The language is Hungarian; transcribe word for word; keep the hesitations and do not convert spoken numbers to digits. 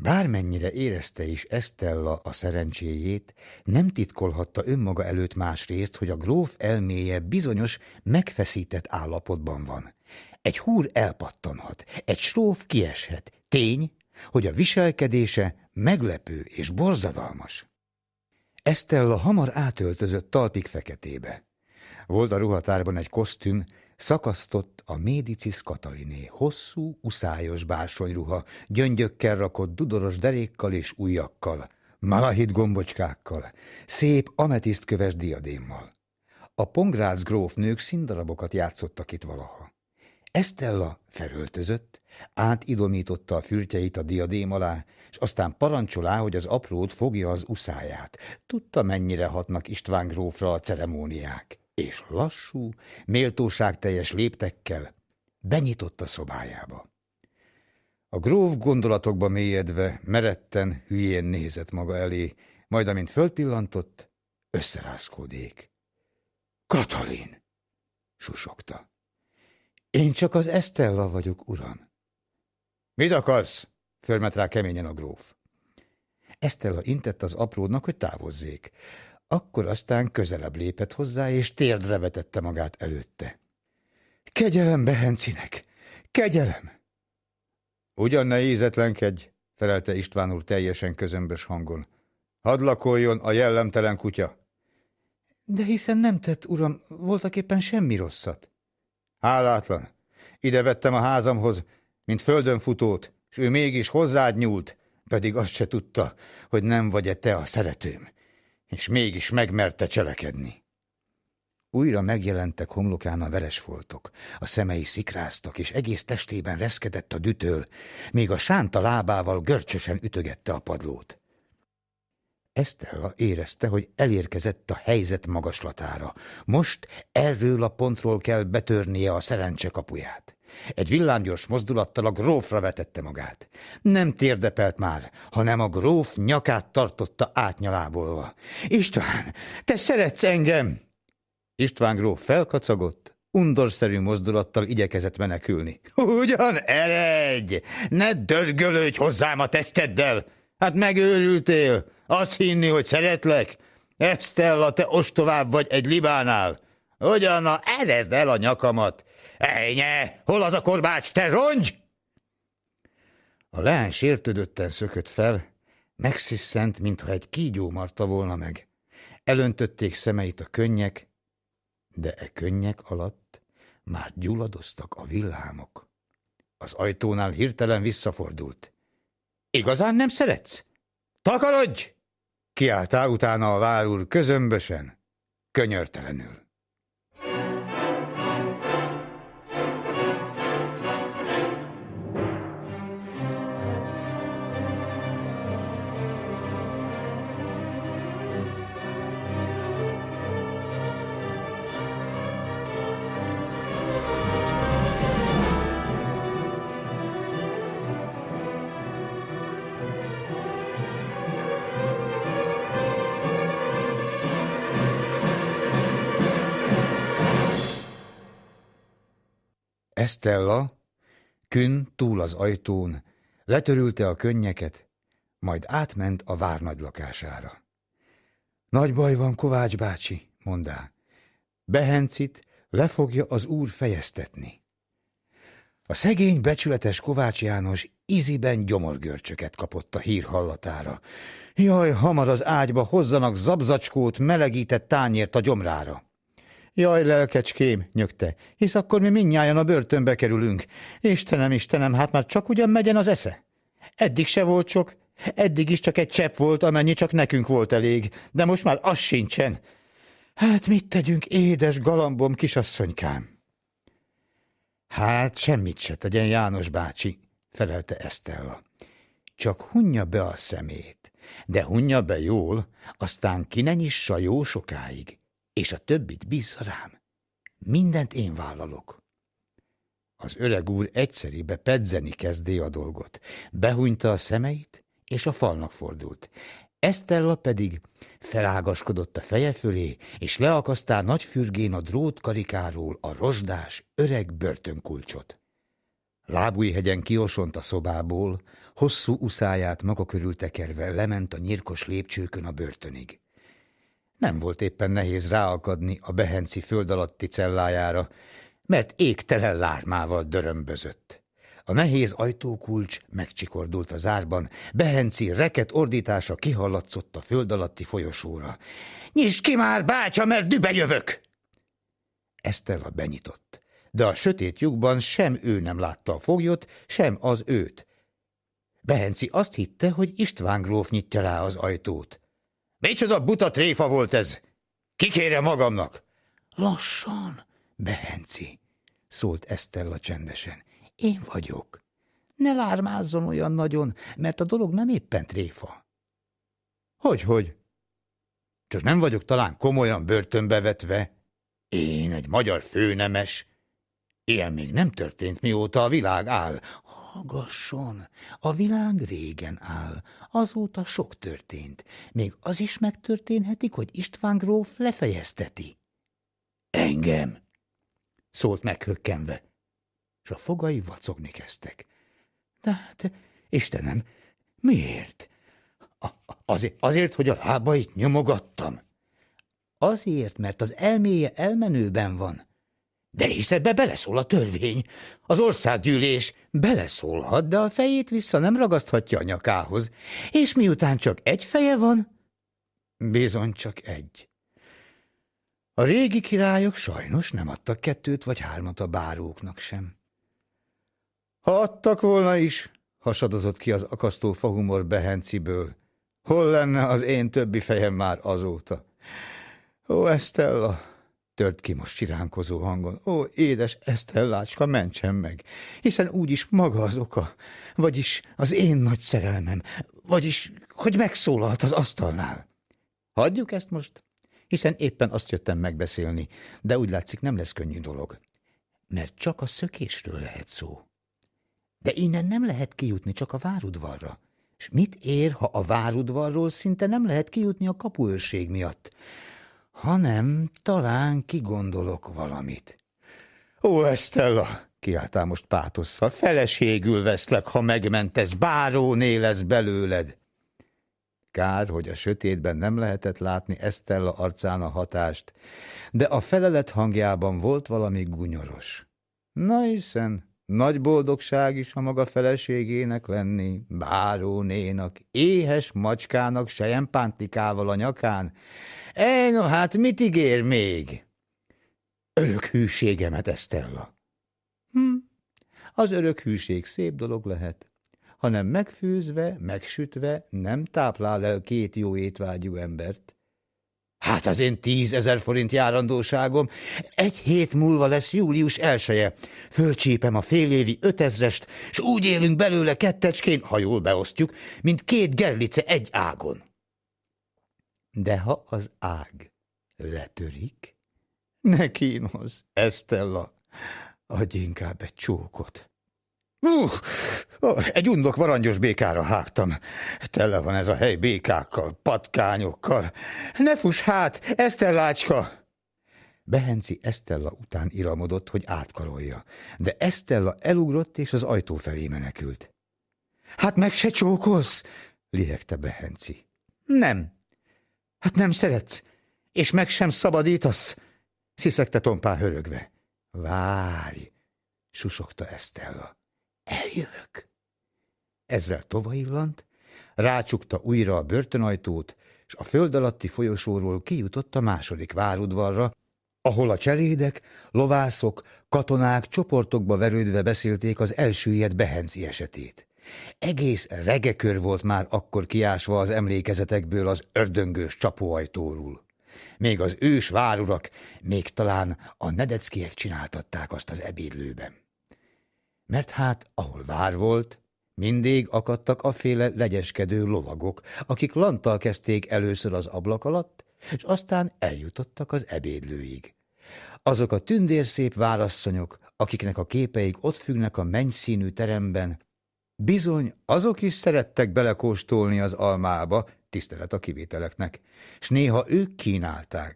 Bármennyire érezte is Estella a szerencséjét, nem titkolhatta önmaga előtt másrészt, hogy a gróf elméje bizonyos megfeszített állapotban van. Egy húr elpattanhat, egy sróf kieshet. Tény, hogy a viselkedése meglepő és borzadalmas. Estella hamar átöltözött talpig feketébe. Volt a ruhatárban egy kosztüm, szakasztott a Médicis Kataliné, hosszú, uszályos bársonyruha, gyöngyökkel rakott dudoros derékkal és ujjakkal, malahit gombocskákkal, szép ametisztköves diadémmal. A Pongrác grófnők színdarabokat játszottak itt valaha. Estella felöltözött, átidomította a fürtjeit a diadém alá, és aztán parancsolá, hogy az aprót fogja az uszáját. Tudta, mennyire hatnak István grófra a ceremóniák, és lassú, méltóságteljes léptekkel benyitott a szobájába. A gróf gondolatokba mélyedve, meretten, hülyén nézett maga elé, majd amint fölpillantott, összerázkodék. Katalin! Susogta. Én csak az Estella vagyok, uram. Mit akarsz? Förmet rá keményen a gróf. Estella intett az apródnak, hogy távozzék. Akkor aztán közelebb lépett hozzá, és térdre vetette magát előtte. Kegyelem Behencinek! Kegyelem! Ugyan ne ízetlenkedj, felelte István úr teljesen közömbös hangon. Hadd lakoljon a jellemtelen kutya. De hiszen nem tett, uram, voltaképpen semmi rosszat. Hálátlan! Ide vettem a házamhoz, mint földönfutót, s ő mégis hozzád nyúlt, pedig azt se tudta, hogy nem vagy-e te a szeretőm, és mégis megmerte cselekedni. Újra megjelentek homlokán a veres foltok, a szemei szikráztak, és egész testében reszkedett a dütöl, még a sánta lábával görcsösen ütögette a padlót. Estella érezte, hogy elérkezett a helyzet magaslatára. Most erről a pontról kell betörnie a szerencse kapuját. Egy villámgyors mozdulattal a grófra vetette magát. Nem térdepelt már, hanem a gróf nyakát tartotta átnyalábolva. István, te szeretsz engem! István gróf felkacagott, undorszerű mozdulattal igyekezett menekülni. Ugyan eredj! Ne dörgölődj hozzám a testeddel! Hát megőrültél! Azt hinni, hogy szeretlek? Estella, te ostovább vagy egy libánál. Ugyan, erezd el a nyakamat! Ejnye! Hol az a korbács, te rongy? A leány sértődötten szökött fel, megsziszent, mintha egy kígyó marta volna meg. Elöntötték szemeit a könnyek, de e könnyek alatt már gyulladoztak a villámok. Az ajtónál hirtelen visszafordult. Igazán nem szeretsz? Takarodj! Kiáltál utána a várúr közömbösen, könyörtelenül. Estella, kün túl az ajtón, letörülte a könnyeket, majd átment a várnagy lakására. Nagy baj van, Kovács bácsi, mondá. Behencit le fogja az úr fejeztetni. A szegény, becsületes Kovács János iziben gyomorgörcsöket kapott a hír hallatára. Jaj, hamar az ágyba hozzanak zabzacskót, melegített tányért a gyomrára. Jaj, lelkecském, nyögte, hisz akkor mi mindnyájan a börtönbe kerülünk. Istenem, Istenem, hát már csak ugyan megyen az esze. Eddig se volt sok, eddig is csak egy csepp volt, amennyi csak nekünk volt elég, de most már az sincsen. Hát mit tegyünk, édes galambom, kisasszonykám? Hát semmit se tegyen János bácsi, felelte Estella. Csak hunja be a szemét, de hunja be jól, aztán ki ne nyissa jó sokáig. És a többit bízza rám. Mindent én vállalok. Az öreg úr egyszerébe pedzeni kezdé a dolgot. Behunyta a szemeit, és a falnak fordult. Estella pedig felágaskodott a feje fölé, és leakasztál nagy fürgén a drótkarikáról a rozsdás, öreg börtönkulcsot. Lábújhegyen kiosont a szobából, hosszú uszáját maga körül tekerve lement a nyirkos lépcsőkön a börtönig. Nem volt éppen nehéz ráakadni a Behenci föld alatti cellájára, mert égtelen lármával dörömbözött. A nehéz ajtókulcs megcsikordult a zárban, Behenci reket ordítása kihallatszott a föld alatti folyosóra. – Nyisd ki már, bácsa, mert dübe jövök! Esztella benyitott, de a sötét lyukban sem ő nem látta a foglyot, sem az őt. Behenci azt hitte, hogy István gróf nyitja rá az ajtót. – Micsoda buta tréfa volt ez! Kikérem magamnak! – Lassan, Behenci, szólt Esztella csendesen. Én vagyok. Ne lármázzon olyan nagyon, mert a dolog nem éppen tréfa. Hogy-hogy? Csak nem vagyok talán komolyan börtönbe vetve? Én egy magyar főnemes. Ilyen még nem történt, mióta a világ áll. Hallgasson, a világ régen áll. Azóta sok történt. Még az is megtörténhetik, hogy István gróf lefejezteti. Engem? Szólt meghökkenve, és a fogai vacogni kezdtek. De hát, Istenem, miért? Azért, azért, hogy a lábait nyomogattam. Azért, mert az elméje elmenőben van. De hisz ebbe beleszól a törvény. Az országgyűlés beleszólhat, de a fejét vissza nem ragaszthatja a nyakához. És miután csak egy feje van? Bizony csak egy. A régi királyok sajnos nem adtak kettőt vagy hármat a báróknak sem. Ha adtak volna is, hasadozott ki az akasztó fahumor Behenciből. Hol lenne az én többi fejem már azóta? Ó, Esztella, tört ki most siránkozó hangon. Ó, édes Esztellácska, mentsen meg, hiszen úgyis maga az oka, vagyis az én nagy szerelmem, vagyis, hogy megszólalt az asztalnál. Hagyjuk ezt most, hiszen éppen azt jöttem megbeszélni, de úgy látszik nem lesz könnyű dolog, mert csak a szökésről lehet szó. De innen nem lehet kijutni csak a várudvarra. És mit ér, ha a várudvarról szinte nem lehet kijutni a kapuőrség miatt? Hanem talán kigondolok valamit. Ó, Esztella, kiáltál most pátosszal, feleségül veszlek, ha megmentesz, báróné lesz belőled. Kár, hogy a sötétben nem lehetett látni Esztella arcán a hatást, de a felelet hangjában volt valami gunyoros. Na hiszen, nagy boldogság is a maga feleségének lenni, bárónénak, éhes macskának selyempántikával a nyakán. Ej, no hát mit ígér még? Örök hűségemet, Esztella. Hm, az örök hűség szép dolog lehet, hanem megfőzve, megsütve nem táplál el két jó étvágyú embert. Hát az én tízezer forint járandóságom, egy hét múlva lesz július elseje. Fölcsípem a félévi ötezrest, s úgy élünk belőle kettecskén, ha jól beosztjuk, mint két gerlice egy ágon. De ha az ág letörik, ne kínozz, Esztella, adj inkább egy csókot. Uh, egy undok varangyos békára hágtam. Tele van ez a hely békákkal, patkányokkal. Ne fuss hát, Esztellácska! Behenci Esztella után iramodott, hogy átkarolja, de Esztella elugrott és az ajtó felé menekült. Hát meg se csókolsz? Lihegte Behenci. Nem. Hát nem szeretsz, és meg sem szabadítasz? Sziszegte tompán hörögve. Várj, susogta Esztella. Eljövök. Ezzel tovaillant, rácsukta újra a börtönajtót, és a föld alatti folyosóról kijutott a második várudvarra, ahol a cselédek, lovászok, katonák csoportokba verődve beszélték az elsüllyedt Behenci esetét. Egész regekör volt már akkor kiásva az emlékezetekből az ördöngős csapóajtóról. Még az ős várurak, még talán a nedeckiek csináltatták azt az ebédlőben. Mert hát, ahol vár volt, mindig akadtak aféle legyeskedő lovagok, akik lanttal kezdték először az ablak alatt, és aztán eljutottak az ebédlőig. Azok a tündérszép várasszonyok, akiknek a képeik ott függnek a mennyszínű teremben, bizony azok is szerettek belekóstolni az almába, tisztelet a kivételeknek, s néha ők kínálták,